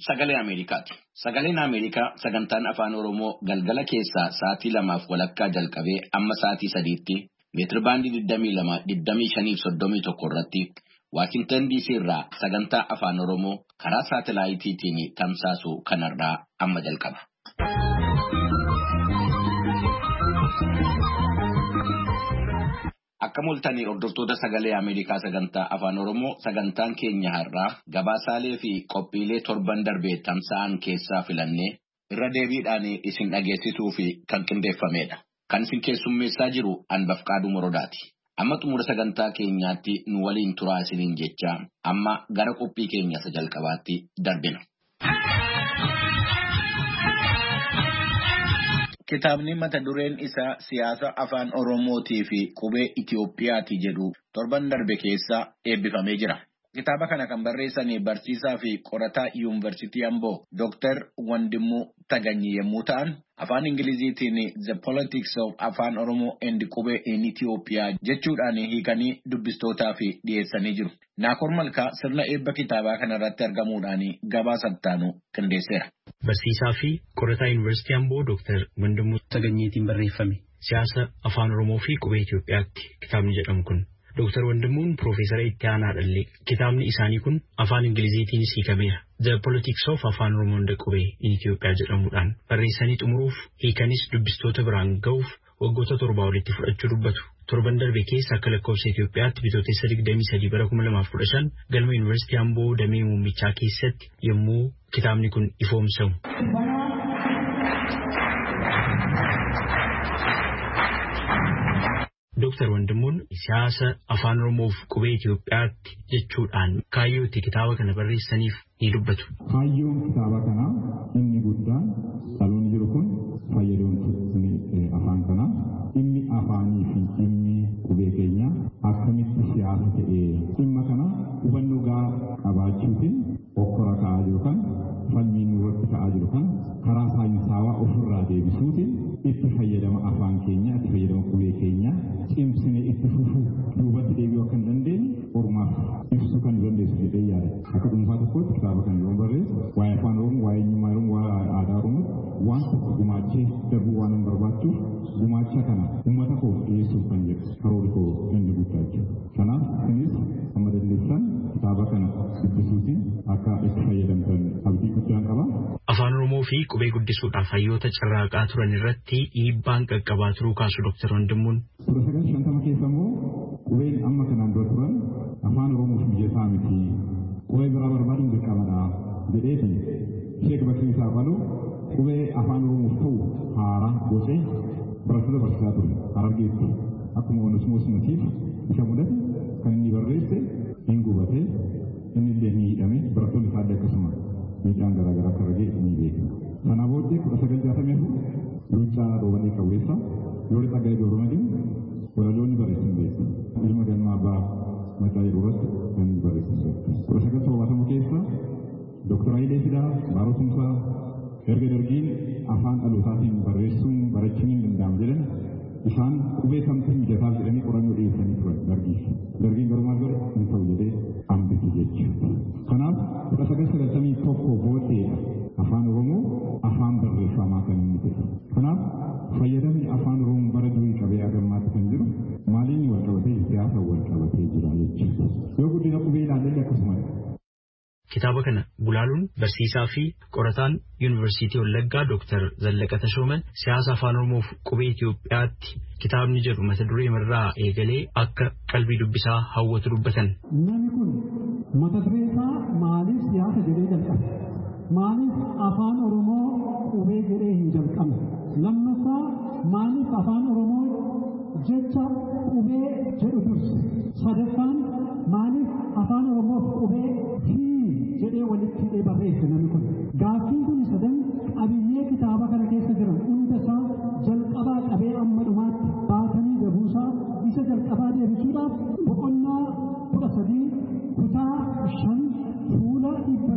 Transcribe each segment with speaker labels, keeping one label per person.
Speaker 1: Sagalee Ameerikaati. Sagaleen Ameerikaa sagantaan afaan Oromoo galgala keessaa sa'aatii 2:00 jalqabee amma sa'aatii 3:00 meetirabaandii 22-25-31 irratti Waashingtan DC irraa sagantaa afaan Oromoo karaa saatalaayitiitiin tamsaasu kanarraa amma jalqaba. Akka mul'atanii hordoftoota sagalee Ameerikaa sagantaa afaan Oromoo sagantaan keenya har'aa gabaasaalee fi qophiilee torban darbee tamsa'an keessaa filannee irra deebiidhaan isin dhageessisuu fi kan qindeeffamedha. Kan isin keessummeessaa jiru Anbafqaaduu Morodaati. Amma xumura sagantaa keenyaatti nu waliin turaa isiniin jechaa amma gara qophii keenya isa jalqabaatti darbina. Kitaabni mata dureen isaa siyaasa afaan Oromootii fi qubee Itiyoophiyaati jedhu torban darbe keessa eebbifamee jira. Kitaaba kana kan barreessanii barsiisaa fi qorataa Yuunivarsiitii Amboo Dr. Wandimuu Taganyii yommuu ta'an, afaan Ingiliziitiin The Politics of Afaan Oromoo and Qubee in Itiyoophiyaa jechuudhaan hiikanii dubbistootaaf dhiyeessanii jiru. Naakoor Malkaa sirna eebba kitaabaa kanarratti argamuudhaan gabaasa ittaanu qindeesseera.
Speaker 2: Barsiisaa fi qorataa Yuunivarsiitii Amboo Dr. Wandimuu Taganyiitiin barreeffame siyaasa afaan Oromoo fi qubee Itiyoophiyaatti kitaabni jedhamu kun. Dr. Wandimuun Profeesara itti aanaadhallee kitaabni isaanii kun afaan Ingiliziitiinis hiikameera. The Politics of Afaan Oromoo and Qubee in Itiyoophiyaa jedhamuudhaan barreessanii xumuruuf hiikanis dubbistoota biraan ga'uuf waggoota 7 walitti fudhachuu dubbatu. Torban darbe keessa akka lakkoofsa Itiyoophiyaatti bitootessa 23 bara 2015 galma Yuunivarsiitii Amboo damee muummichaa keessatti yommuu kitaabni kun ifoomsamu. Dr. Wandimuun siyaasa afaan Oromoof qubee Itiyoophiyaatti jechuudhaan kaayyootti kitaaba kana barreessaniif ni dubbatu.
Speaker 3: Kaayyoon kitaaba kanaa inni guddaan dhaloonni jiru kun fayyadamtoonni afaan kanaa dhimmi afaanii fi dhimmi qubee keenya akkamitti siyaasa ta'ee dhimma kana hubannoo gahaa qabaachuutiin okkora ka'aa jiru kan falmiin irratti ka'aa jiru kan karaa saayinsaawaa ofirraa deebisuutiin itti fayyadama afaan keenya itti fayyadama qubee keenya cimsine itti fufuu duubatti deebi'uu akka hin dandeenye ormaaf ibsuu kan dandeessu jedhee yaada. Akka dhuunfaa tokkotti kitaaba kana yoo barreessu waa'ee afaan Oromoo, waa'ee eenyummaa Oromoo, waa'ee aadaa Oromoo waan tokko gumaachee darbuu waan hin barbaachuuf gumaacha kana uummata koof dhiyeessuuf kan jedhu karoora koo inni guddaa jechuudha. Kanaaf isinis amma dandeessan kitaaba kana dubbisuutiin akka itti fayyadamtan abdii guddaan qaba.
Speaker 2: Afaan Oromoo fi qubee guddisuudhaaf hayyoota carraaqaa turan irratti dhiibbaan qaqqabaa turuu kaasu Dr. Wandimuun.
Speaker 3: 1950 keessa immoo qubeen amma kanaan dura turan afaan Oromoof mijataa miti. Qubee biraa barbaaduun dirqamadha jedheeti Sheek Bakrii isaa qalu qubee afaan Oromoof ta'u haaraa gocee barattoota barsiisaa ture Harargeetti. Akkuma Onesmoos Nasiif isa mudate kan inni barreesse hin gubate inni illee ni hidhame barattoonni isaa akkasuma miidhaan garaagaraa akka argee ni beekna. Kana booddee 1964 Luuccaa Roobanii Qawweessa yoo dhaga'ee Gabrumadin walaloonni barreessan beekna. Ilma galma abbaa maqaa yeroo irratti kan barreessan beekna. 1970 keessa Dr. Hayilee Fidaa Baarosumsaa erga dargiin afaan dhalootaatiin barreessuun barachuun hin danda'amu jedhan isaan qubee kamtu mijataaf jedhanii qorannoo dhiyeessanii turan dargiif. Dargiin garuu maal godhe hin ta'u jedhee hambise jechuudha. Kanaaf 1991 booddee afaan Oromoo afaan barreeffamaa kan inni ta'e. Kanaaf fayyadamni afaan Oromoo bara durii qabee agammaatti kan jiru maaliin wal qabatee siyaasa wal qabatee jira jechuudha. Yoo guddina qubee ilaalle akkasumas.
Speaker 2: Kitaaba kana gulaaluun barsiisaa fi qorataan Yuunivarsiitii Wallaggaa Dr. Zallaqa Tashooman siyaasa afaan Oromoof qubee Itiyoophiyaatti kitaabni jedhu mata duree irraa eegalee akka qalbii dubbisaa hawwatu dubbatan.
Speaker 4: Namni kun mata duree isaa maaliif siyaasa jedhee jalqabe? Maaliif afaan Oromoo qubee jedhee hin jalqabne? Lammaffaa maaliif afaan Oromoo jecha qubee jedhu durse? Sadaffaan maaliif afaan Oromoof qubee jedhee walitti hidhee barreesse namni kun. Gaaffiin kun sadan qabiyyee kitaaba kana keessa jiran hunda isaa jalqabaa qabee amma dhumaatti baatanii gabuusaa isa jalqabaa deebisuudhaaf boqonnaa 13 kutaa 5 fuula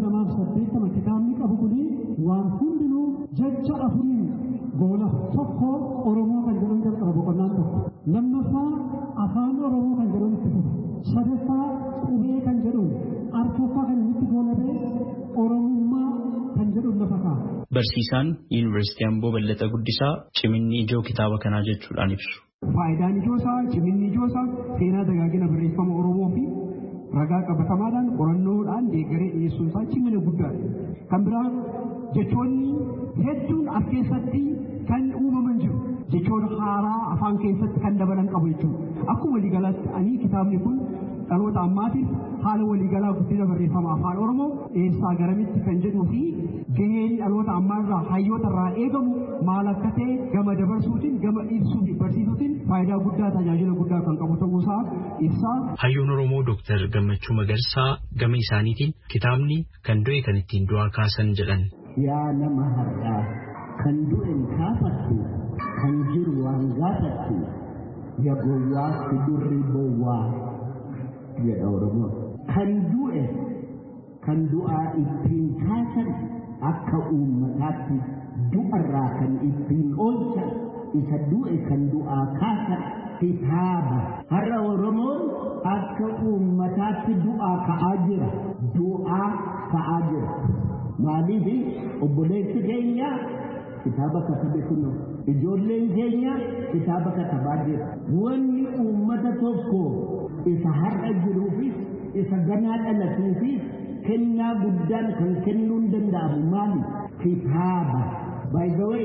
Speaker 4: 280 kitaabni qabu kuni waan hundinuu jecha afuriin goola tokko Oromoo kan jedhan jalqaba boqonnaan tokko. Lammaffaa afaan Oromoo kan jedhan itti fufu. Sadaffaa qubee kan jedhu arfaffaa kan itti goolabee Oromummaa kan jedhu lafa kaa'a.
Speaker 2: Barsiisaan Yuunivarsiitii Amboo Ballataa Guddisaa ciminni ijoo kitaaba kanaa jechuudhaan ibsu.
Speaker 4: Faayidaan ijoosaa, ciminni ijoosaa seenaa dagaagina barreeffama Oromoo fi ragaa qabatamaadhaan qorannoodhaan deeggaree dhiyeessuun isaa cimina guddaadha. Kan biraa jechoonni hedduun as keessatti kan uumaman jiru. Jechoota haaraa afaan keessatti kan dabalan qabu jechuudha. Akkuma waliigalaatti ani kitaabni kun dhaloota ammaatiif haala waliigalaa guddina barreeffama afaan Oromoo eessaa garamitti kan jedhuu fi gaheen dhaloota ammaarraa hayyoota irraa eegamu maal akka ta'e gama dabarsuutiin gama ibsuu fi barsiisuutiin faayidaa guddaa tajaajila guddaa kan qabu ta'uusaa ibsaa.
Speaker 2: Hayyoon Oromoo Dooktar Gammachuu Magarsaa gama isaaniitiin kitaabni kan du'e kan ittiin du'aa kaasan jedhan.
Speaker 5: Yaa nama har'aa kan du'een kaafattu kan jiru waan gaafattu ya gowwaa si durri bowwaa jedha Oromoo. Kan du'e kan du'aa ittiin kaasan akka uummataatti du'arraa kan ittiin oolchan isa du'e kan du'aa kaasan kitaaba. Har'a Oromoon akka uummataatti du'aa ka'aa jira. Du'aa ka'aa jira. Maaliif obboleessi keenya kitaaba katabe kunuun ijoolleen keenya kitaaba katabaa jira. Wanni uummata tokko isa har'a jiruufis isa ganaa dhalatuufis kennaa guddaan kan kennuun danda'amu maali? Kitaaba. By the way,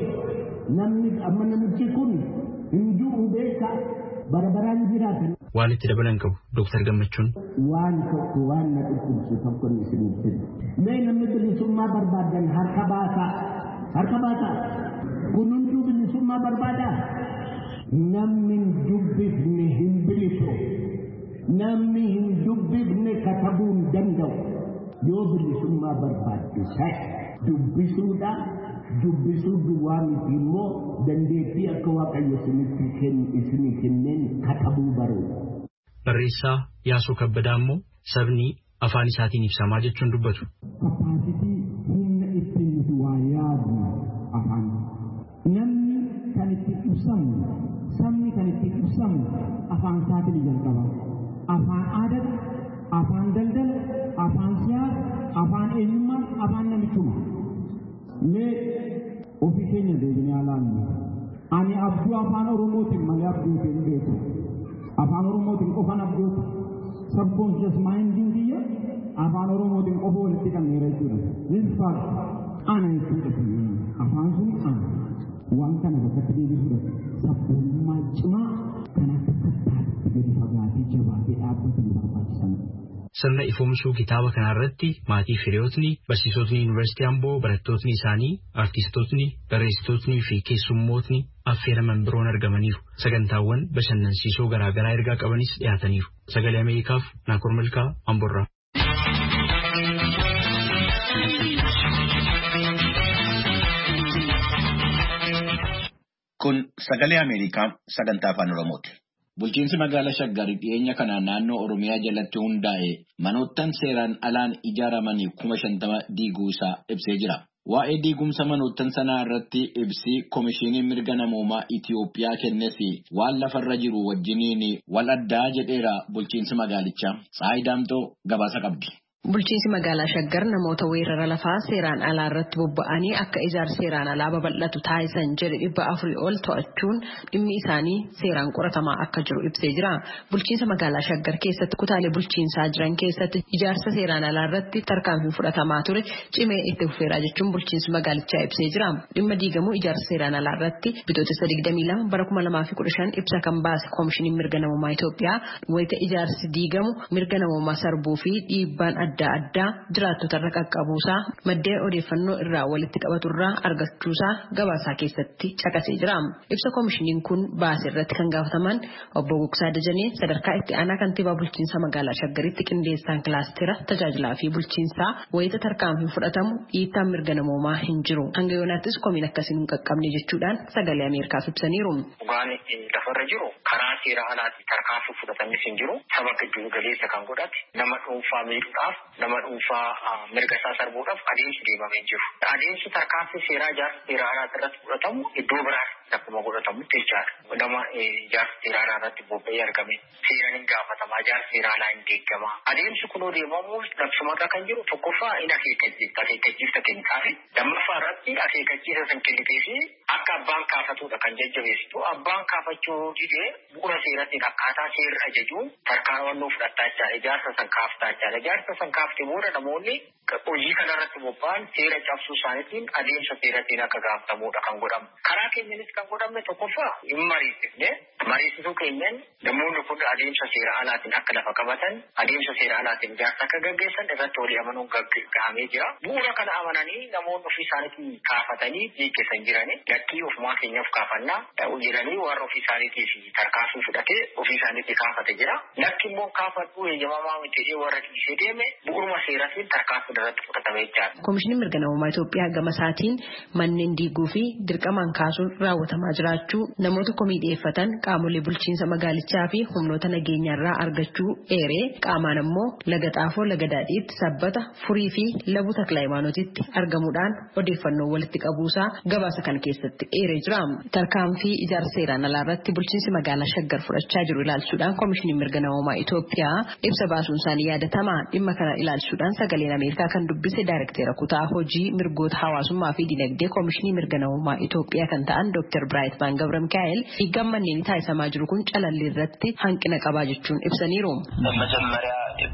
Speaker 5: namichi kun hin du'u beeka barabaraan jiraatan.
Speaker 2: Waan itti dabalan qabu Dooktar Gammachuun.
Speaker 5: Waan tokko waan na dhukkubsu tokko ni isiniif jedhu. Mee namni bilisummaa barbaadan harka baasaa. Harka baasaa. Kunuuntuu bilisummaa barbaadaa. Namni hin dubbifne hin bilisu. Namni hin dubbifne katabuu hin danda'u. Yoo bilisummaa barbaadde dubbisuudha. Dubbisuu duwwaa miti immoo dandeettii akka Waaqayyo isinii kenneen katabuu baruu.
Speaker 2: Barreessaa Yaasoo Kabbadaa immoo sabni afaan isaatiin ibsamaa jechuun dubbatu.
Speaker 4: Kapaasitii humna ittiin nuti waa yaadnu afaan. Namni kan ittiin ibsamu, sabni kan ittiin ibsamu afaan isaatiin jalqaba. Afaan aadaa, afaan daldala, afaan siyaasa, afaan eenyummaa, afaan namichummaa. Mee ofii keenya deebinee ilaallu. Ani abduu afaan Oromootiin malee abduu hin beeku. Afaan Oromootiin qofaan abdootu. Subconscious minding kiyya afaan Oromootiin qofa walitti qabneera jechuudha. This fact ana jechuudha. Afaan sun ana. Waan kana bakkatti deebisuudha. Sabboonummaa cimaa kan akka kattaatti gadi fagaatee jabaatee dhaabbatu barbaachisan.
Speaker 2: Sirna ifoomsuu kitaaba kanarratti maatii hiriyootni, barsiisotni Yuunivarsiitii Amboo, barattootni isaanii, artistootni, barreessitootni fi keessummootni affeeraman biroon argamaniiru. Sagantaawwan bashannansiisoo garaagaraa ergaa qabanis dhiyaataniiru. Sagalee Ameerikaaf Naakoor Malkaa Amboorraa.
Speaker 1: Kun Sagalee Ameerikaa sagantaa afaan Oromooti. Bulchiinsi magaalaa Shaggar dhiyeenya kanaan naannoo Oromiyaa jalatti hundaa'e manoottan seeraan alaan ijaaramanii 50,000 diiguu isaa ibsee jira. Waa'ee diigumsa manoottan sanaa irratti ibsi Komishinii Mirga Namoomaa Itiyoophiyaa kennes waan lafarra jiru wajjiniin wal addaa jedheera bulchiinsi magaalichaa. Saayidaamtoo gabaasa qabdi.
Speaker 6: Bulchiinsi magaalaa Shaggar namoota weerara lafaa seeraan alaa irratti bobba'anii akka ijaarsa seeraan alaa babal'atu taasisan jedhe 400 ol to'achuun dhimmi isaanii seeraan qoratamaa akka jiru ibsee jira. Bulchiinsa magaalaa Shaggar keessatti kutaalee bulchiinsaa jiran keessatti ijaarsa seeraan alaa irratti tarkaanfii fudhatamaa ture cimee itti fufeera jechuun bulchiinsi magaalichaa ibsee jira. Dhimma diigamuu ijaarsa seeraan alaa irratti bitootessa 22 bara 2015 ibsa kan baase Koomishiniin Mirga Namoomaa Itoophiyaa wayita ijaarsi diigamu mirga namoomaa sarbuu fi dhiibbaan adda addaa jiraattota irra qaqqabuusaa maddeen odeeffannoo irraa walitti qabaturraa argachuusaa gabaasaa keessatti caqasee jira. Ibsa koomishiniin kun baase irratti kan gaafataman obbo Gugsaa Dajanee sadarkaa itti aanaa kantiibaa bulchiinsa magaalaa Shaggaritti qindeessaan kilaastera tajaajilaa fi bulchiinsaa wayita tarkaanfii fudhatamu dhiittaan mirga namoomaa hin jiru. Hanga yoonaattis komiin akkasiin hin qaqqabne jechuudhaan sagalee Ameerikaaf ibsaniiru.
Speaker 7: Waan lafarra jiru karaa seera alaatti tarkaanfii fudhatamis hin jiru. Saba giddu galeessa kan godhate nama dhuunfaa miidhuudhaaf nama dhuunfaa mirga isaa sarbuudhaaf adeemsi deemamee jiru. Adeemsi tarkaanfii seeraa ijaarsa seeraa alaa irratti fudhatamu iddoo biraa akkuma godhatamutti jechaadha. Nama ijaarsa seeraa alaa irratti bobba'ee argame seeraan hin gaafatamaa ijaarsa seeraa alaa hin deeggama. Adeemsi kun deemamu labsumarra kan jiru tokkoffaa hin akeekkachiifta kennitaafi lammaffaa irratti akeekkachiisa san kennitee fi akka abbaan kaafatudha kan jajjabeessitu. Abbaan kaafachuu didee bu'uura seeratti akkaataa seerri ajajuun tarkaanfii fudhattaa jechaadha. Ijaarsa san kaaftaa jechaadha. Ijaarsa san kaaftee booda namoonni hojii kanarratti bobba'an seera cabsuu isaaniitiin adeemsa seerattiin akka gaafatamudha kan godhamu. Karaa keenyanis kan godhamne tokkoffaa hin mariisifne. Mariisisuu keenyan namoonni kun adeemsa seera alaatiin akka lafa qabatan adeemsa seera alaatiin ijaarsa akka gaggeessan irratti walii amanuun gaggeeffamee jira. Bu'uura kana amananii namoonni ofii isaaniitiin kaafatanii gaggeessan jirani lakkii ofumaa keenyaaf kaafannaa jedhanii warra ofii isaaniitiif tarkaanfii fudhatee ofii isaaniitii kaafate jira. Lakki immoo kaafadhuu eeyyamamaa miti warra dhiisee deeme bu'uuruma seeratiin tarkaanfii irratti fudhatamee jira.
Speaker 6: Koomishiniin mirga namummaa Itoophiyaa gama isaatiin manneen diiguu fi dirqamaan kaasuun raawwatamaa jiraachuu namoota komii dhiyeeffatan qaamolee bulchiinsa magaalichaa fi humnoota nageenyaarraa argachuu eeree qaamaan ammoo laga xaafoo laga daadhiitti sabbata furii fi labu takla imaanootitti argamuudhaan odeeffannoo walitti qabuusaa gabaasa kana keessatti eeree jira. Tarkaanfii ijaarsa seeraan alaa irratti bulchiinsi magaalaa Shaggar fudhachaa jiru ilaalchuudhaan koomishiniin mirga namummaa Itoophiyaa ibsa baasuun isaanii yaadatama. Dhimma kana ilaalchuudhaan sagaleen Ameerikaa kan dubbise daayirektera kutaa hojii mirgoota hawaasummaa fi dinagdee koomishinii mirga namummaa Itoophiyaa kan ta'an Dr. Biraayitmaan Gabra Mikaa'el diigamni manneen taasisamaa jiru kun calalli irratti hanqina qabaa jechuun ibsaniiru.
Speaker 8: መጀመሪያ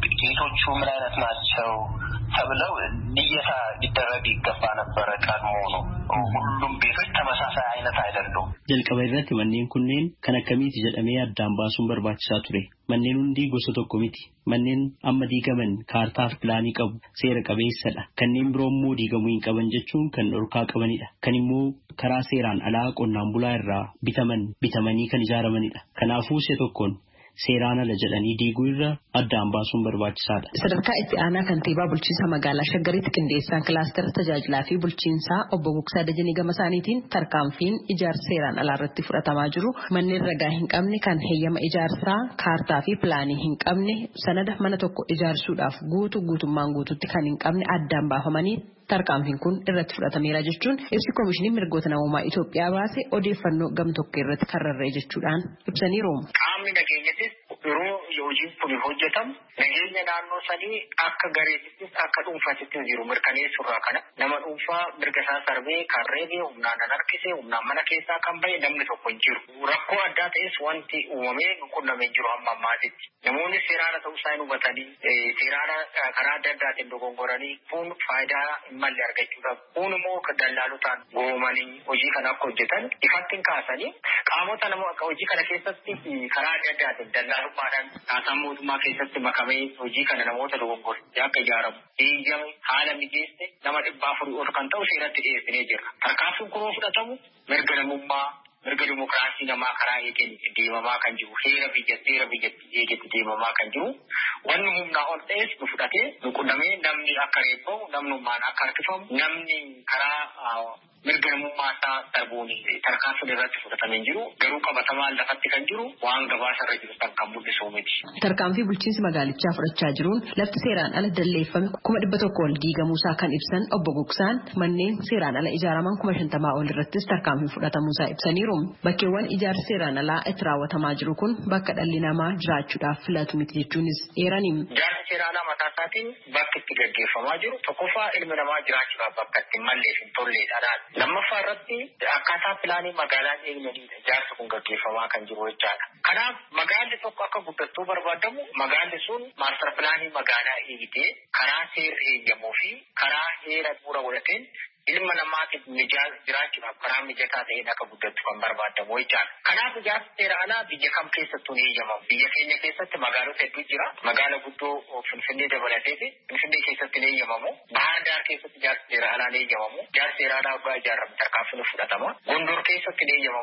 Speaker 8: ቤቶቹ ምን አይነት ናቸው ተብለው ልየታ ሊደረግ ይገባ ነበረ። ቀድሞ ነው ሁሉም ቤቶች ተመሳሳይ አይነት አይደሉም።
Speaker 2: jalqaba irratti manneen kunneen kan akkamiiti jedhamee addaan baasuun barbaachisaa ture. Manneen hundi gosa tokko miti. Manneen amma diigaman kaartaaf pilaanii qabu seera qabeessadha. Kanneen biroo immoo diigamuu hin qaban jechuun kan dhorkaa qabanidha. Kan immoo karaa seeraan alaa qonnaan bulaa irraa bitamanii kan ijaaramanidha. Kanaafuu isa tokkoon seeraan ala jedhanii diiguu irra addaan baasuun barbaachisaadha.
Speaker 6: Sadarkaa itti aanaa kantiibaa bulchiinsa magaalaa Shaggaritti qindeessaan kilaastera tajaajilaa fi bulchiinsaa obbo Gugsaa Dajanii gama isaaniitiin tarkaanfiin ijaarsa seeraan alaa irratti fudhatamaa jiru manneen ragaa hin qabne kan heeyyama ijaarsaa kaartaa fi pilaanii hin qabne sanada mana tokko ijaarsuudhaaf guutummaan guututti kan hin qabne addaan baafamanii tarkaanfiin kun irratti fudhatameera jechuun ibsi koomishinii mirgoota namummaa Itoophiyaa baase odeeffannoo gam tokko irratti karrarree jechuudhaan ibsaniiru.
Speaker 7: Qaamni nageenyattis yeroo hojiin kun hojjetamu nageenya naannoo sanii akka gareettis akka dhuunfaattis jiru mirkaneessurraa kana nama dhuunfaa mirga isaa sarbee kan reebee humnaan harkisee humnaan mana keessaa kan bahe namni tokko hin jiru. Rakkoo addaa ta'es wanti uumamee qunnamee jiru amma ammaatitti. Namoonni seeraan ta'uu isaa hin hubatanii seeraan karaa adda addaatiin dogongoranii kun faayidaa hin malle argachuudhaaf kun immoo dallaalotaan goomanii hojii kana akka hojjetan ifattiin kaasanii qaamota nama akka hojii kana keessatti karaa adda addaatiin dallaalummaadhaan taasaa mootummaa keessatti makamee hojii kana namoota dogongoranii akka ijaaramu eeyyame haala mijeesse nama 400 ol kan ta'u seeratti dhiyeessinee jira. Tarkaanfiin kun fudhatamu mirga namummaa mirga dimokiraasii namaa karaa eegeen deemamaa kan jiru seera biyyattii eegetti deemamaa kan jiru wanni humnaa ol ta'es nu fudhatee nu qunnamee namni akka reebbamu namnummaan akka harkifamu namni karaa mirga namummaa isaa darbuun tarkaanfiin irratti fudhatamee jiru garuu qabatamaan lafatti kan jiru waan gabaasa irra jiru kan mul'isu miti.
Speaker 6: Tarkaanfii bulchiinsi magaalichaa fudhachaa jiruun lafti seeraan ala dalleeffame 100 ol diigamuusaa kan ibsan obbo Gugsaan manneen seeraan ala ijaaraman 50 ol irrattis tarkaanfii fudhatamuusaa ibsaniiru. Bakkeewwan ijaarsi seeraan alaa itti raawwatamaa jiru kun bakka dhalli namaa jiraachuudhaaf filatu miti jechuunis eeraniim.
Speaker 7: Ijaarsi seeraan alaa mataa isaatiin bakki itti gaggeeffamaa jiru tokkoffaa ilmi namaa jiraachuudhaaf bakka itti mallee fi tolleedhaan. Lammaffaa irratti akkaataa pilaanii magaalaa eegganidha. Ijaarsi kun gaggeeffamaa kan jiru jechaadha. Kanaaf magaalli tokko akka guddattuu barbaadamu magaalli sun maastar pilaanii magaalaa eegitee karaa seerri eeyyamuu fi karaa heera bu'uura godhateen ilma namaatiif jiraachuudhaaf karaa mijataa ta'een akka guddattu kan barbaadamu jechaadha. Kanaaf ijaarsi seera alaa biyya kam keessattuu ni eeyyamamu. Biyya keenya keessatti magaalota hedduu jira. Magaala guddoo Finfinnee dabalatee Finfinnee keessatti ni eeyyamamu. Bahar Daar keessatti ijaarsi seera alaa ni eeyyamamu. Ijaarsi seera alaa waggaa ijaaramu tarkaanfiin fudhatama. Gondor keessatti ni eeyyamamu.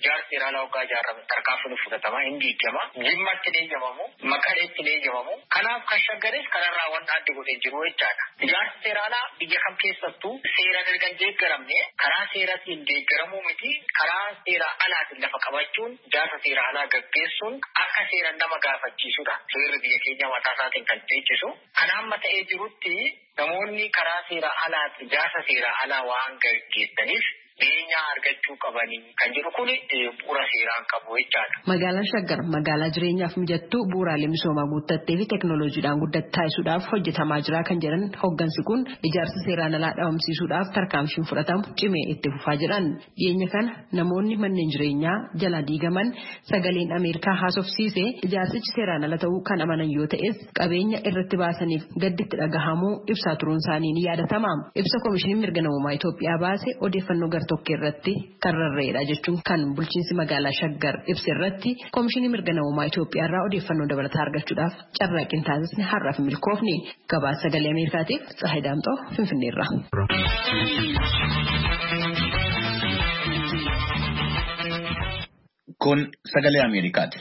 Speaker 7: ijaarsa seeraan alaa waggaa ijaarame tarkaanfii fudhatama hin diigama. Jimmatti ni eeyyamamu, Maqaleetti ni eeyyamamu. Kanaaf kan shaggares kanarraa waan adda godhee jiru jechaadha. Ijaarsa seeraan alaa biyya kam keessattuu seeraan erga hin deeggaramne karaa seeraatiin deeggaramuu miti karaa seera alaatiin lafa qabachuun ijaarsa seera alaa gaggeessuun akka seeraan nama gaafachiisudha. Seerri biyya keenya mataa isaatiin kan teechisu. Kan amma ta'ee jirutti namoonni karaa seera alaatti ijaarsa seera alaa waan gaggeessaniif beenyaa argachuu qabanii kan jedhu kun bu'uura seeraan qabu jechaadha.
Speaker 6: Magaalaan Shaggar magaalaa jireenyaaf mijattuu bu'uuraalee misoomaa guuttattee fi teekinooloojiidhaan guddatte taasisuudhaaf hojjetamaa jira kan jedhan hoggansi kun ijaarsa seeraan alaa dhabamsiisuudhaaf tarkaanfiin fudhatamu cimee itti fufaa jedhan. Dhiyeenya kana namoonni manneen jireenyaa jala diigaman sagaleen Ameerikaa haasofsiise ijaarsichi seeraan ala ta'uu kan amanan yoo ta'es qabeenya irratti baasaniif gadditti dhagahamuu ibsaa turuun isaanii ni yaadatama. Ibsa Koomishiniin Mirga Namummaa Itoophiyaa baase odeeffannoo tokko irratti kan rarra'edha jechuun kan bulchiinsi magaalaa Shaggar ibsa irratti Koomishinii Mirga Namummaa Itoophiyaa irraa odeeffannoo dabalataa argachuudhaaf carraaqqii taasisne har'aaf milkoofne. Gabaasa sagalee Ameerikaatiif Tsahaay Daamxoo Finfinneerraa.
Speaker 1: Kun sagalee Ameerikaati.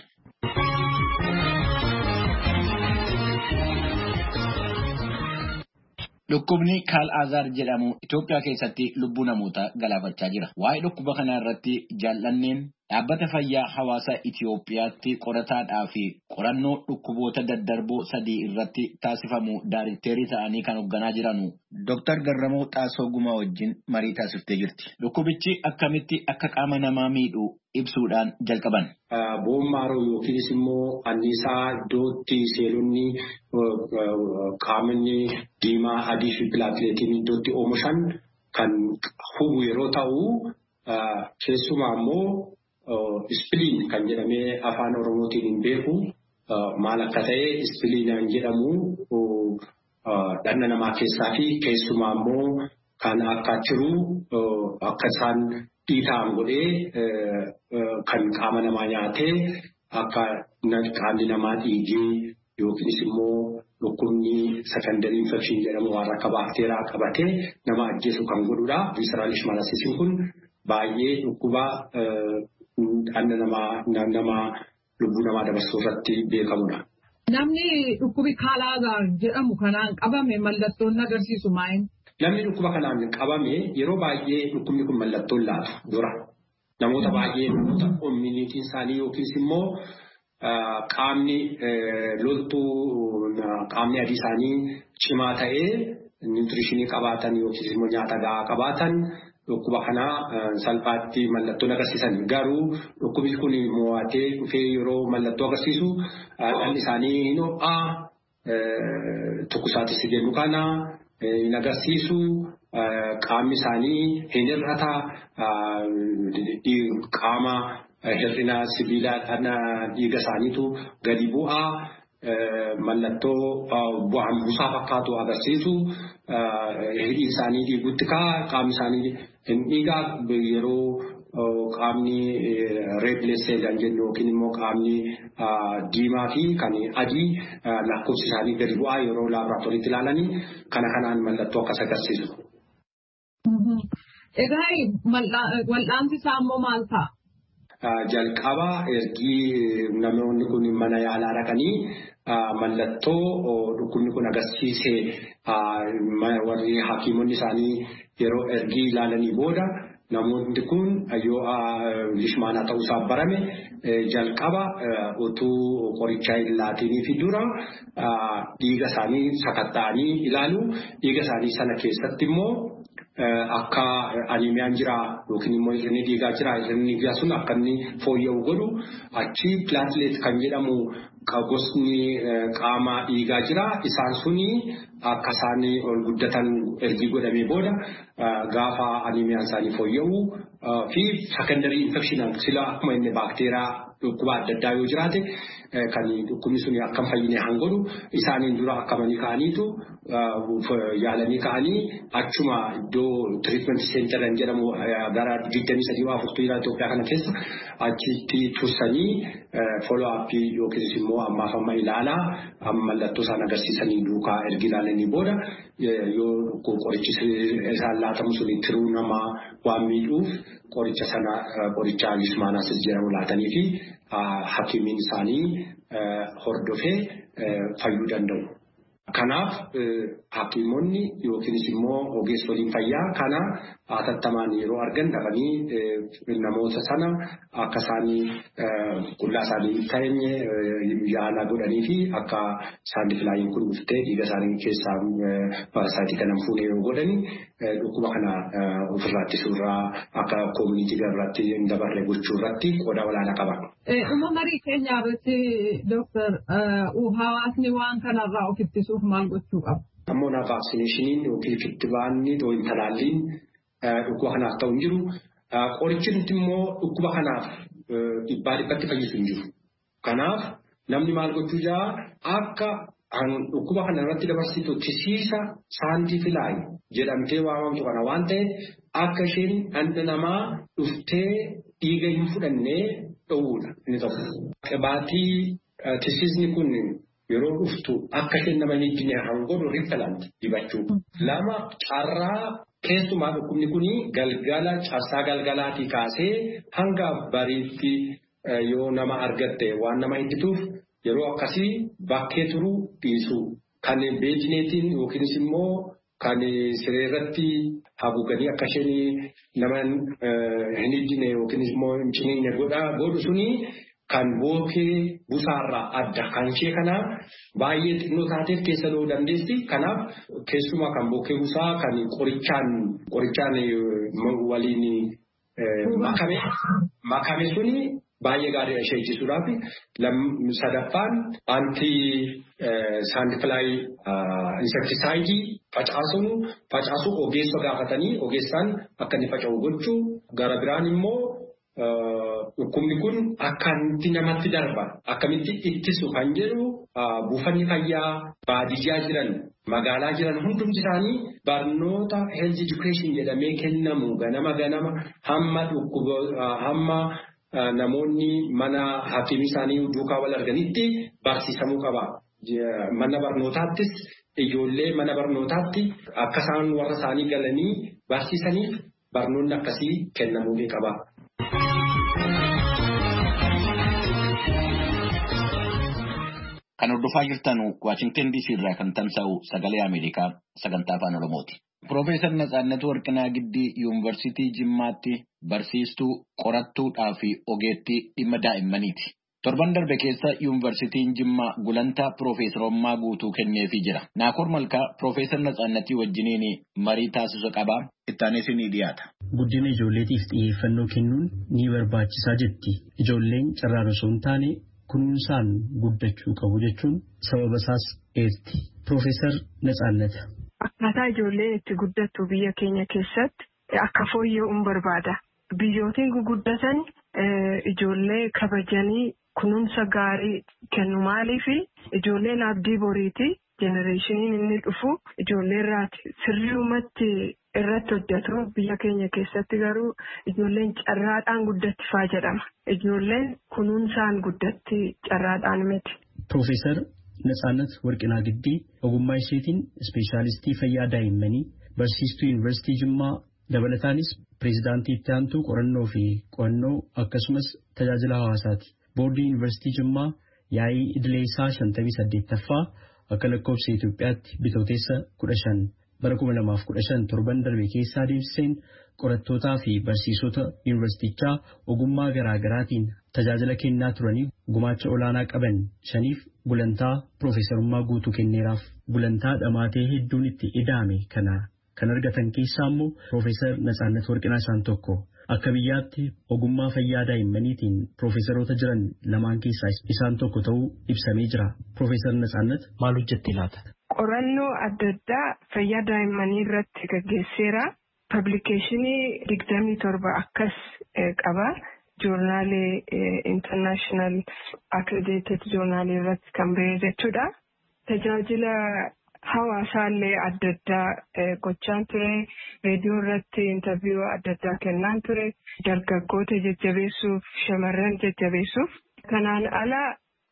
Speaker 1: Dhukkubni Kaal-Azaar jedhamu Itoophiyaa keessatti lubbuu namoota galaafachaa jira. Waa'ee dhukkuba kanaa irratti jaallanneen dhaabbata fayyaa hawaasa Itoophiyaatti qorataadhaa fi qorannoo dhukkuboota daddarboo 3 irratti taasifamu daarikteerii ta'anii kan hoogganaa jiranu Dr. Garramuu Xaasoo Gumaa wajjin marii taasiftee jirti. Dhukkubichi akkamitti akka qaama namaa miidhu ibsuudhaan jalqaban.
Speaker 9: Boommaaroo yookiinis immoo anniisaa iddootti seelonni qaamni diimaa adii fi pilaakileetiin iddootti oomishan kan hubu yeroo ta'u keessumaa immoo ispiliin kan jedhamee afaan Oromootiin hin beeku maal akka ta'e ispiliinaan jedhamu dhanna namaa keessaa fi keessumaa immoo kan akka jiru akka isaan dhiitaan godhee kan qaama namaa nyaatee akka qaamni namaa dhiigee yookiinis immoo dhukkubni secondarii infekshin jedhamu waan akka baakteeraa qabatee nama ajjeesu kan godhudha. Visceralish malasiisiin kun baay'ee dhukkuba dhanna namaa lubbuu namaa dabarsuu irratti beekamudha.
Speaker 10: Namni dhukkubi Kaal-Azaar jedhamu kanaan qabame mallattoon agarsiisu maal?
Speaker 9: Namni dhukkuba kanaan qabame yeroo baay'ee dhukkubni kun mallattoon laatu dura. Namoota baay'ee namoota immuniitiin isaanii yookiis immoo qaamni loltuu qaamni adii isaanii cimaa ta'ee niwutirishinii qabaatan yookiis immoo nyaata gahaa qabaatan dhukkuba kana salphaatti mallattoon agarsiisan. Garuu dhukkubni kun mo'atee dhufee yeroo mallattoo agarsiisu dhalli isaanii hin ho'aa tokkosaatis jennu kana hin agarsiisu qaamni isaanii hin hir'ata qaama hir'ina sibiilaa dhiiga isaaniitu gadi bu'aa mallattoo bu'aan buusaa fakkaatu agarsiisu hidhiin isaanii dhiigutti qaamni isaanii hin dhiigaa yeroo qaamni red blood cell jennu yookiin immoo qaamni diimaa fi kan adii lakkoofsi isaanii gadi bu'aa yeroo laaboraatooriitti ilaalanii kanaan mallattoo akkas agarsiisu.
Speaker 10: Egaa wal'aansi isaa immoo maal ta'a?
Speaker 9: Jalqaba ergi namoonni kun mana yaalaa dhaqanii mallattoo dhukkubni kun agarsiise warri hakiimonni isaanii yeroo ergi ilaalanii booda namoonni kun yoo lishmaanaa ta'uusaa barame jalqaba utuu qorichaa hin laatinii fi dura dhiiga isaanii sakatta'anii ilaalu. Dhiiga isaanii sana keessatti immoo akka anemiyaan jira yookiin immoo hir'inni dhiigaa jira. Hir'inni dhiigaa sun akka inni fooyya'u godhu achi pilaatileet kan jedhamu gosni qaama dhiigaa jira. Isaan suni akka isaan ol guddatan ergi godhamee booda gaafa anemiyaan isaanii fooyya'u fi secondarii infekshinaan sila akkuma inni baakteeraa dhukkuba adda addaa yoo jiraate kan dhukkubni sun akka hin fayyine hangodhu isaaniin dura akkamanii ka'aniitu yaalanii ka'anii achuma iddoo treatment center jedhamu gara 23 Itoophiyaa kana keessa achitti tursanii follow up yookiis immoo immoo ammaaf amma ilaalaa mallattoo isaan agarsiisanii duukaa ergi ilaalanii booda yoo qorichi isaan laatamu suni tiruu namaa waan miidhuuf qoricha sana qoricha Leishmaniasis jedhamu laatanii fi hakiimiin isaanii hordofee fayyuu danda'u. Kanaaf hakiimonni yookiinis immoo ogeessoliin fayyaa kana hatattamaan yeroo argan dhaqanii namoota sana akka isaanii qullaa isaanii hin teenye yaala godhanii fi akka saandifilaayiin kun dhuftee dhiiga isaanii keessaa paarasaayitii kana fuunee yoo godhani dhukkuba kana ofirraa ittisuurraa akka koomunitii irratti hin dabarre gochuu irratti qooda olaanaa qaba.
Speaker 10: Dhuma marii keenyaa irratti Dooktar hawaasni waan kanarraa of ittisuuf maal gochuu qaba?
Speaker 9: Ammoo vaaksineeshiniin yookiin kittibaanni yookiin talaalliin dhukkuba kanaaf ta'u hin jiru. Qorichi nuti immoo dhukkuba kanaaf dhibbaa dhibbatti fayyisu hin jiru. Kanaaf namni maal gochuu jaa akka dhukkuba kana irratti dabarsitu tisiisa saantifilaayi jedhamtee waamamtu kana waan ta'eef akka isheen dhalli namaa dhuftee dhiiga hin fudhannee dhowwuudha inni tokko. Qibaatii tisiisni kun yeroo dhuftu akka isheen nama hin ijjine hangoodhu rifalanti dibachuu. Lama carraa keessumaa dhukkubni kun galgala cabsaa galgalaatii kaasee hanga bariitti yoo nama argatte waan nama ittituuf yeroo akkasii bakkee turuu dhiisuu. Kan beejineetiin yookiinis immoo kan sireerratti haguuganii akka isheen nama hin ijjine yookiinis immoo hin ciniine godhu suni kan bookee busaarraa adda kan ishee kana baay'ee xinnoo taateef keessa loo dandeessi. Kanaaf keessumaa kan bookee busaa kan qorichaan waliin makame suni baay'ee gaarii ishee ijjisuudhaaf. Sadaffaan saandifilaayii insektisaayidii facaasuu ogeessa gaafatanii ogeessaan akka inni faca'u gochuu. Gara biraan immoo dhukkubni kun akkamitti namatti darba akkamitti ittisu kan jedhu buufanni fayyaa baadiyyaa jiran magaalaa jiran hundumti isaanii barnoota health education jedhamee kennamu ganama hamma namoonni mana hakiimii isaanii duukaa wal arganitti barsiisamuu qaba. Mana barnootaattis ijoollee mana barnootaatti akka isaan warra isaanii galanii barsiisaniif barnoonni akkasii kennamuu qaba.
Speaker 1: Kan hordofaa jirtan Washington DC irraa kan tamsa'u sagalee Ameerikaa sagantaa afaan Oromooti. Profeesar Natsaannat Warqinaa Giddii Yuunivarsiitii Jimmaatti barsiistuu qorattuudhaa fi ogeettii dhimma daa'immaniiti. Torban darbe keessa Yuunivarsiitiin Jimmaa gulantaa Profeesarummaa guutuu kenneefii jira. Naakoor Malkaa Profeesar Natsaannatii wajjiniin marii taasisu qabaa ittaanis ni dhiyaata.
Speaker 2: Guddina ijoolleetiif xiyyeeffannoo kennuun ni barbaachisaa jetti. Ijoolleen carraan osoo hin taane kunuunsaan guddachuu qabu jechuun sababa isaas eerti. Profeesar Natsaannat.
Speaker 11: Akkaataa ijoolleen itti guddattu biyya keenya keessatti akka fooyya'uun barbaada. Biyyootiin guguddatan ijoollee kabajanii kunuunsa gaarii kennu maaliif ijoolleen abdii boriiti jenereeshiniin inni dhufu ijoollee irraati sirriumatti irratti hojjetu biyya keenya keessatti garuu ijoolleen carraadhaan guddatti faa jedhama. Ijoolleen kunuunsaan guddatti carraadhaan miti.
Speaker 2: Profeesar Natsaannat Warqinaa Giddii ogummaa isheetiin ispeeshaalistii fayyaa daa'immanii barsiistuu Yuunivarsiitii Jimmaa dabalataanis pireezidaantii itti aantuu qorannoo fi qo'annoo akkasumas tajaajila hawaasaati. Boordii Yuunivarsiitii Jimmaa yaa'ii idilee isaa 58ffaa akka lakkoofsa Itoophiyaatti bitooteessa 15 bara 2015 torban darbe keessa adeemsiseen qorattootaa fi barsiisota yuunivarsiitichaa ogummaa garaagaraatiin tajaajila kennaa turanii gumaacha olaanaa qaban 5f gulantaa Profeesarummaa guutuu kenneeraaf. Gulantaa dhamaatee hedduun itti ida'ame kana kan argatan keessaa immoo Profeesar Natsaannat Warqinaa isaan tokko. Akka biyyaatti ogummaa fayyaa daa'immaniitiin Profeesaroota jiran lamaan keessaa isaan tokko ta'uu ibsamee jira. Profeesar Natsaannat maal hojjette laata?
Speaker 11: Qorannoo adda addaa fayyaa daa'immanii irratti gaggeesseera. Publikeeshinii 27 akkas qaba. Joornaalee international accredited joornaalee irratti kan ba'e jechuudha. Tajaajila hawaasaallee adda addaa gochaan ture. Reediyoo irratti intarviiyuu adda addaa kennaan ture. Dargaggoota jajjabeessuuf shamarran jajjabeessuuf. Kanaan ala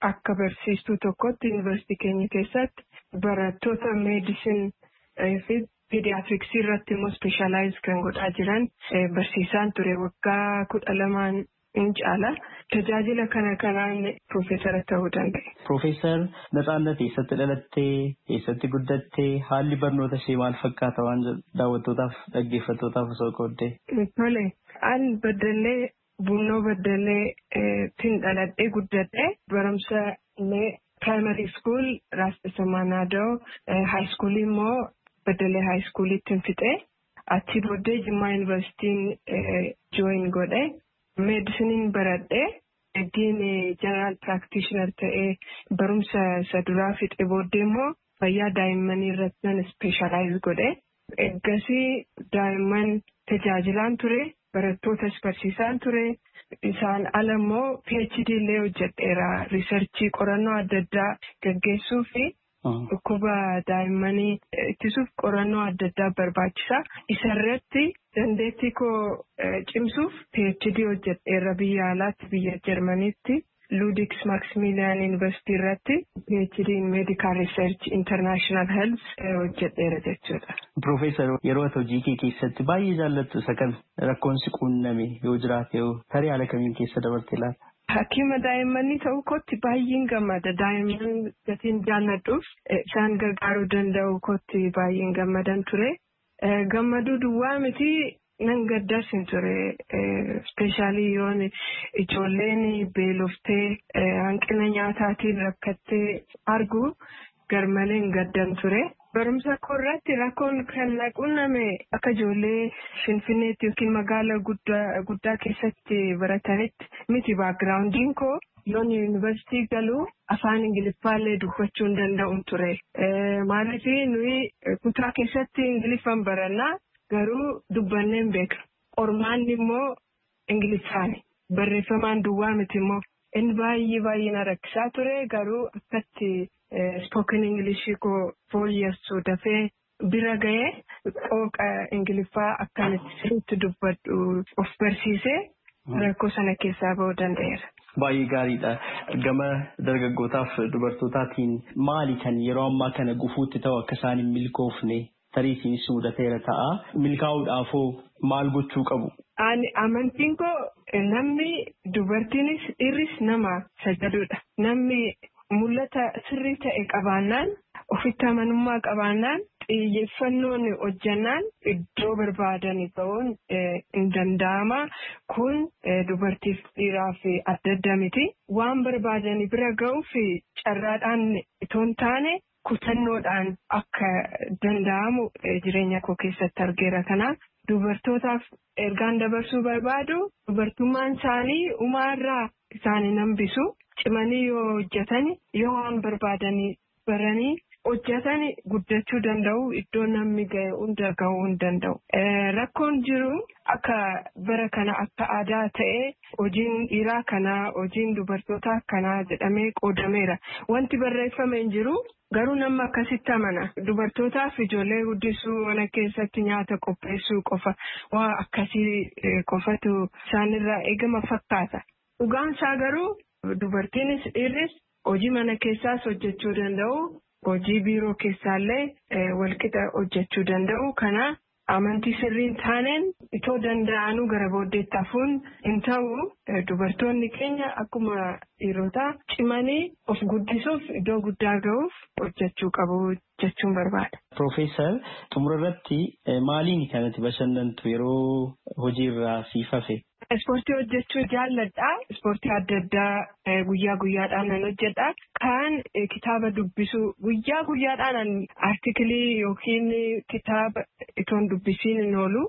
Speaker 11: akka barsiistuu tokkotti yuunivarsiitii keenya keessatti barattoota meedisin fi pediatriksii irratti immoo speeshaalaayiz kan godhaa jiran barsiisaan ture waggaa 12 caala. Tajaajila kanaan Piroofeesara ta'uu danda'e.
Speaker 12: Piroofeesar Natsaannat eessatti dhalattee, eessatti guddattee, haalli barnoota ishee maal fakkaata waan daawwattootaaf dhaggeeffattootaaf osoo qooddee?
Speaker 11: Tole, an Baddallee Bunnoo Baddallee tin dhaladhee guddadhee barumsa illee primary school Raas Dasamanaadoo, high school immoo Baddallee high schoolitti fixee achi booddee Jimmaa Yuunivarsiitiin join godhee meedisiniin baradhee Eegeen general practitioner ta'ee barumsa isa duraa fixe booddee immoo fayyaa daa'immanii irratti nan specialize godhe. Eeggasii daa'imman tajaajilaan ture, barattootas barsiisaan ture. Isaan ala immoo PhD illee hojjedheera. Riisarchii qorannoo adda addaa gaggeessuu fi dhukkuba daa'immanii ittisuuf qorannoo adda addaa barbaachisa. Isarratti dandeettii koo cimsuuf PhD hojjedheera biyya alaatti biyya Jarmaniitti Ludwig Maximilian University irratti PhD in Medical Research International Health hojjedheera jechuudha.
Speaker 12: Piroofeesar yeroo hojii kee keessatti baay'ee jaallattu isa kam rakkoon si quunname yoo jiraate tarii haala kamiin keessa dabarte laata?
Speaker 11: Hakiima daa'immanii ta'uu kootti baay'een gammada. Daa'imman gatiin jaalladhuuf isaan gargaaruu danda'u kootti baay'een gammadan ture. Gammaduu duwwaa miti nan gaddas hin ture. Ispeeshaalii yoon ijoolleen beeloftee hanqina nyaataatiin rakkattee argu garmaleen gaddan ture. Barumsa koo irratti rakkoon kan quunname akka ijoollee Finfinneetti yookiin magaala guddaa keessatti baratanitti miti. Baakgiraawundiin koo yoon yuunivarsiitii galuu afaan Ingiliffaallee dubbachuu hin danda'u ture. Maaliif nuyi kutaa keessatti Ingiliffaan barannaa garuu dubbannee hin beeknu. Qormaanni immoo Ingiliffaani. Barreeffamaan duwwaa miti immoo inni baay'ee na rakkisaa ture garuu akkatti spoken English koo fooyyessuu dafee bira ga'ee qooqa Ingiliffaa akkamitti sirriitti dubbadhu of barsiisee rakkoo sana keessaa ba'uu danda'eera.
Speaker 12: Baay'ee gaariidha. Gama dargaggootaaf dubartootaatiin maali kan yeroo ammaa kana gufuutti ta'u akka isaan hin milkoofne tarii isinis mudateera ta'a. Milkaa'uudhaafoo maal gochuu qabu?
Speaker 11: Amantiin koo namni dubartiinis dhiirris nama sajaduudha. Namni mul'ata sirrii ta'e qabaannaan, ofitti amanummaa qabaannaan, xiyyeeffannoon hojjannaan iddoo barbaadanii ta'uun hin danda'ama. Kun dubartiif dhiiraaf adda adda miti. Waan barbaadanii bira ga'uuf carraadhaan itoo hin taane kutannoodhaan akka danda'amu jireenya koo keessatti argeera. Kanaaf dubartootaaf ergaan dabarsuu barbaadu dubartummaan isaanii umaarraa isaanii nambisu. Cimanii yoo hojjetani yoo waan barbaadanii baranii hojjetani guddachuu danda'u. Iddoo namni ga'e hunda ga'uu hin danda'u. Rakkoon jiru akka bara kana akka aadaa ta'ee hojiin dhiiraa kanaa hojiin dubartootaa kanaa jedhamee qoodameera. Wanti barreeffame hin jiru garuu namni akkasitti amana. Dubartootaaf ijoollee guddisuu mana keessatti nyaata qopheessuu qofa waa akkasii qofatu isaanirraa eegama fakkaata. Dhugaan isaa garuu dubartiinis dhiirris hojii mana keessaas hojjechuu danda'u. Hojii biiroo keessaallee walqixa hojjechuu danda'u. Kana amantii sirriin taaneen itoo danda'anuu gara booddeetti hafuun hin ta'u. Dubartoonni keenya akkuma dhiirotaa cimanii of guddisuuf iddoo guddaa ga'uuf hojjechuu qabu jechuun barbaada.
Speaker 12: Piroofeesar xumura irratti maaliin kanatti bashannantu yeroo hojiirraa siif hafe?
Speaker 11: Ispoortii hojjechuu jaalladha. Ispoortii adda addaa guyyaa guyyaadhaan nan hojjedha. Kan kitaaba dubbisuu guyyaa guyyaadhaan artiikilii yookiin kitaaba itoon dubbisiin hin oolu.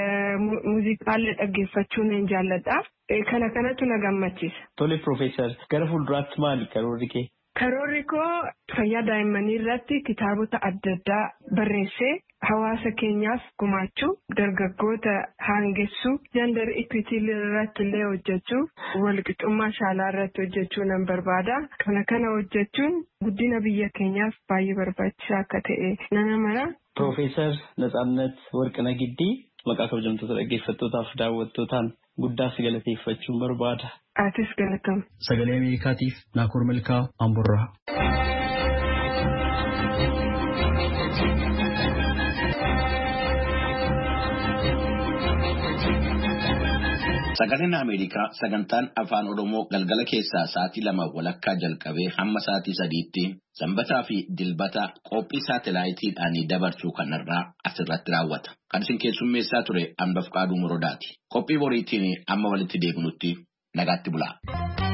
Speaker 11: Muuziqaallee dhaggeeffachuu nan jaalladha. Kana kanatu na gammachiisa.
Speaker 12: Tole Piroofeesar gara fuulduraatti maali karoorri kee?
Speaker 11: Karoorri koo fayyaa daa'immanii irratti kitaabota adda addaa barreessee hawaasa keenyaaf gumaachuu, dargaggoota haangessuu, gender equity irratti illee hojjechuu, walqixxummaa saalaa irratti hojjechuu nan barbaada. Kana hojjechuun guddina biyya keenyaaf baay'ee barbaachisaa akka ta'e nan amana.
Speaker 12: Piroofeesar Natsaannat Warqinaa Giddii maqaa kabajamtoota dhaggeeffattootaaf daawwattootaan guddaa si galateeffachuun barbaada.
Speaker 11: Atis galatama.
Speaker 2: Sagalee Ameerikaatiif Naakoor Milkaa Amborraa.
Speaker 1: Sagaleen Ameerikaa sagantaan afaan Oromoo galgala keessaa sa'aatii 2 walakkaa jalqabee hamma sa'aatii 3tti sanbataa fi dilbata qophii saatalaayitiidhaan dabarsuu kanarraa asirratti raawwata. Kan isin keessummeessaa ture Anbaf Qaaduu Morodaati. Qophii boriitiin amma walitti deebinutti nagaatti bulaa.